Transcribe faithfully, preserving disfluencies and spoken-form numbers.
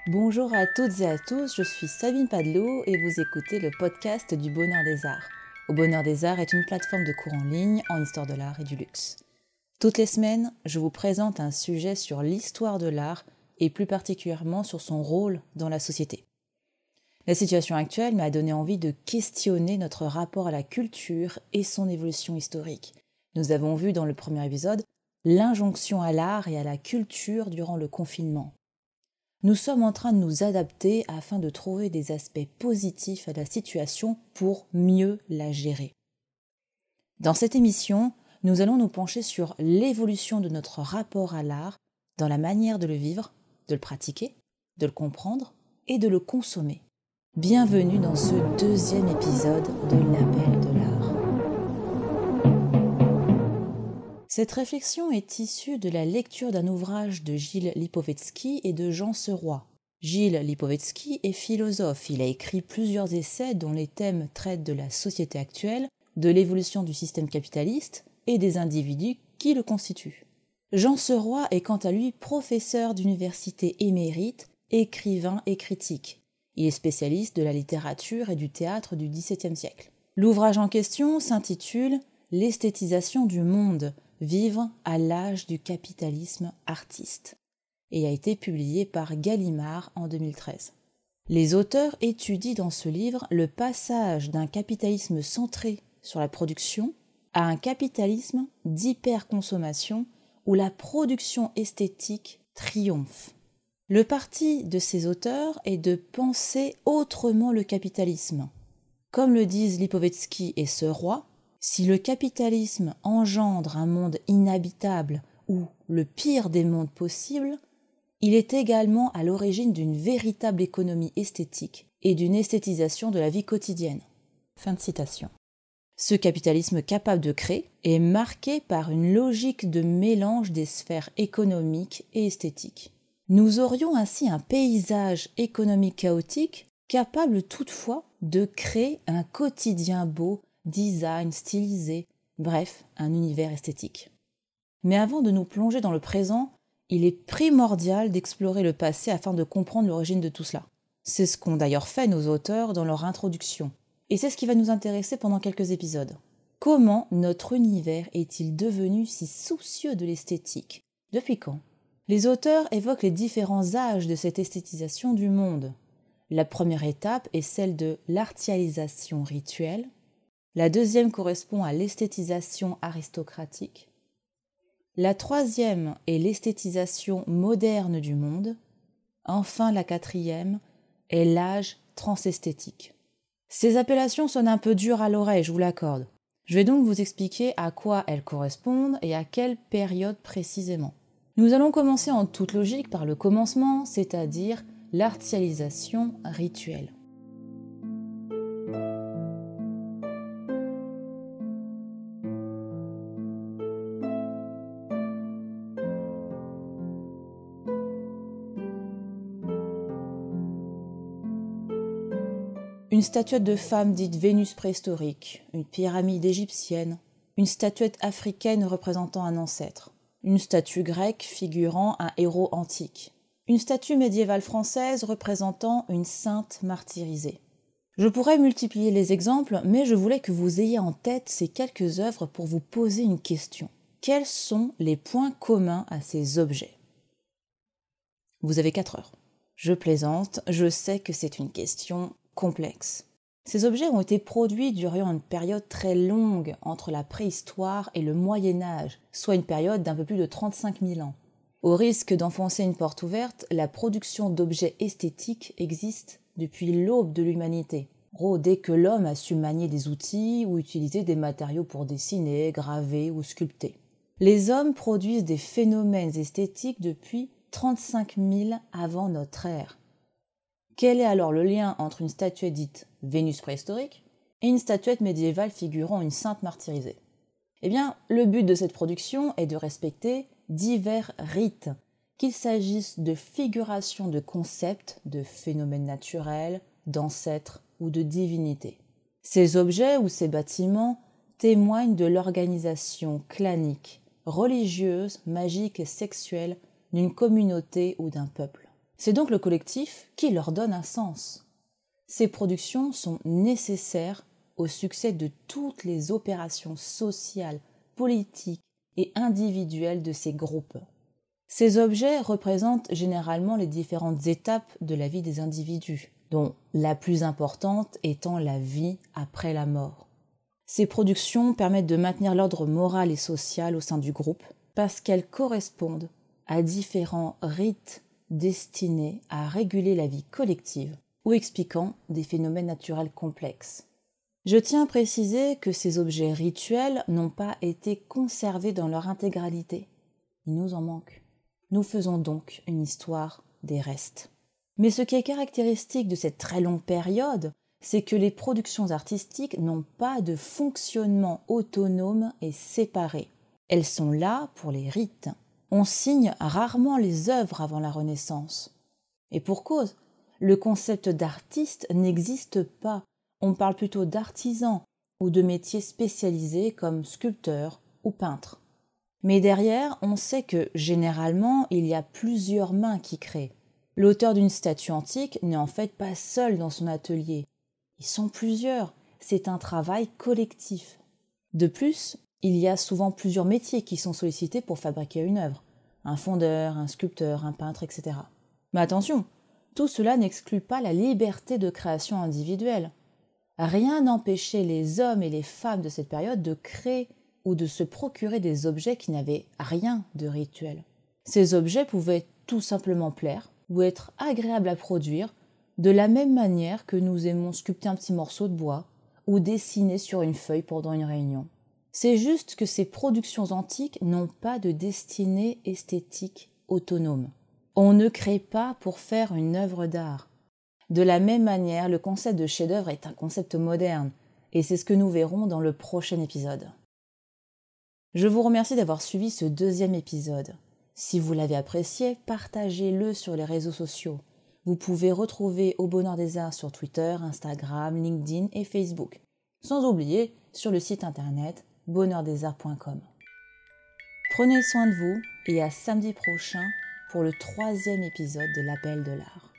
Bonjour à toutes et à tous, je suis Sabine Padelot et vous écoutez le podcast du Bonheur des Arts. Au Bonheur des Arts est une plateforme de cours en ligne en histoire de l'art et du luxe. Toutes les semaines, je vous présente un sujet sur l'histoire de l'art et plus particulièrement sur son rôle dans la société. La situation actuelle m'a donné envie de questionner notre rapport à la culture et son évolution historique. Nous avons vu dans le premier épisode l'injonction à l'art et à la culture durant le confinement. Nous sommes en train de nous adapter afin de trouver des aspects positifs à la situation pour mieux la gérer. Dans cette émission, nous allons nous pencher sur l'évolution de notre rapport à l'art dans la manière de le vivre, de le pratiquer, de le comprendre et de le consommer. Bienvenue dans ce deuxième épisode de l'Appel de l'art. Cette réflexion est issue de la lecture d'un ouvrage de Gilles Lipovetsky et de Jean Serrois. Gilles Lipovetsky est philosophe. Il a écrit plusieurs essais dont les thèmes traitent de la société actuelle, de l'évolution du système capitaliste et des individus qui le constituent. Jean Serrois est quant à lui professeur d'université émérite, écrivain et critique. Il est spécialiste de la littérature et du théâtre du dix-septième siècle. L'ouvrage en question s'intitule « L'esthétisation du monde ». Vivre à l'âge du capitalisme artiste et a été publié par Gallimard en deux mille treize. Les auteurs étudient dans ce livre le passage d'un capitalisme centré sur la production à un capitalisme d'hyperconsommation où la production esthétique triomphe. Le parti de ces auteurs est de penser autrement le capitalisme. Comme le disent Lipovetsky et Serrois, si le capitalisme engendre un monde inhabitable ou le pire des mondes possibles, il est également à l'origine d'une véritable économie esthétique et d'une esthétisation de la vie quotidienne. Fin de citation. Ce capitalisme capable de créer est marqué par une logique de mélange des sphères économiques et esthétiques. Nous aurions ainsi un paysage économique chaotique capable toutefois de créer un quotidien beau, design, stylisé, bref, un univers esthétique. Mais avant de nous plonger dans le présent, il est primordial d'explorer le passé afin de comprendre l'origine de tout cela. C'est ce qu'ont d'ailleurs fait nos auteurs dans leur introduction. Et c'est ce qui va nous intéresser pendant quelques épisodes. Comment notre univers est-il devenu si soucieux de l'esthétique ? Depuis quand ? Les auteurs évoquent les différents âges de cette esthétisation du monde. La première étape est celle de l'artialisation rituelle. La deuxième correspond à l'esthétisation aristocratique. La troisième est l'esthétisation moderne du monde. Enfin, la quatrième est l'âge transesthétique. Ces appellations sonnent un peu dures à l'oreille, je vous l'accorde. Je vais donc vous expliquer à quoi elles correspondent et à quelle période précisément. Nous allons commencer en toute logique par le commencement, c'est-à-dire l'artialisation rituelle. Une statuette de femme dite Vénus préhistorique, une pyramide égyptienne, une statuette africaine représentant un ancêtre, une statue grecque figurant un héros antique, une statue médiévale française représentant une sainte martyrisée. Je pourrais multiplier les exemples, mais je voulais que vous ayez en tête ces quelques œuvres pour vous poser une question. Quels sont les points communs à ces objets ? Vous avez quatre heures. Je plaisante, je sais que c'est une question complexe. Ces objets ont été produits durant une période très longue entre la préhistoire et le Moyen-Âge, soit une période d'un peu plus de trente-cinq mille ans. Au risque d'enfoncer une porte ouverte, la production d'objets esthétiques existe depuis l'aube de l'humanité. Oh, dès que l'homme a su manier des outils ou utiliser des matériaux pour dessiner, graver ou sculpter. Les hommes produisent des phénomènes esthétiques depuis trente-cinq mille avant notre ère. Quel est alors le lien entre une statuette dite Vénus préhistorique et une statuette médiévale figurant une sainte martyrisée ? Eh bien, le but de cette production est de respecter divers rites, qu'il s'agisse de figurations de concepts, de phénomènes naturels, d'ancêtres ou de divinités. Ces objets ou ces bâtiments témoignent de l'organisation clanique, religieuse, magique et sexuelle d'une communauté ou d'un peuple. C'est donc le collectif qui leur donne un sens. Ces productions sont nécessaires au succès de toutes les opérations sociales, politiques et individuelles de ces groupes. Ces objets représentent généralement les différentes étapes de la vie des individus, dont la plus importante étant la vie après la mort. Ces productions permettent de maintenir l'ordre moral et social au sein du groupe parce qu'elles correspondent à différents rites destinés à réguler la vie collective ou expliquant des phénomènes naturels complexes. Je tiens à préciser que ces objets rituels n'ont pas été conservés dans leur intégralité. Il nous en manque. Nous faisons donc une histoire des restes. Mais ce qui est caractéristique de cette très longue période, c'est que les productions artistiques n'ont pas de fonctionnement autonome et séparé. Elles sont là pour les rites. On signe rarement les œuvres avant la Renaissance. Et pour cause, le concept d'artiste n'existe pas. On parle plutôt d'artisans ou de métiers spécialisés comme sculpteurs ou peintres. Mais derrière, on sait que, généralement, il y a plusieurs mains qui créent. L'auteur d'une statue antique n'est en fait pas seul dans son atelier. Ils sont plusieurs, c'est un travail collectif. De plus, il y a souvent plusieurs métiers qui sont sollicités pour fabriquer une œuvre. Un fondeur, un sculpteur, un peintre, et cetera. Mais attention, tout cela n'exclut pas la liberté de création individuelle. Rien n'empêchait les hommes et les femmes de cette période de créer ou de se procurer des objets qui n'avaient rien de rituel. Ces objets pouvaient tout simplement plaire ou être agréables à produire de la même manière que nous aimons sculpter un petit morceau de bois ou dessiner sur une feuille pendant une réunion. C'est juste que ces productions antiques n'ont pas de destinée esthétique autonome. On ne crée pas pour faire une œuvre d'art. De la même manière, le concept de chef-d'œuvre est un concept moderne, et c'est ce que nous verrons dans le prochain épisode. Je vous remercie d'avoir suivi ce deuxième épisode. Si vous l'avez apprécié, partagez-le sur les réseaux sociaux. Vous pouvez retrouver Au Bonheur des Arts sur Twitter, Instagram, LinkedIn et Facebook. Sans oublier sur le site internet bonheur des arts point com. Prenez soin de vous et à samedi prochain pour le troisième épisode de l'Appel de l'Art.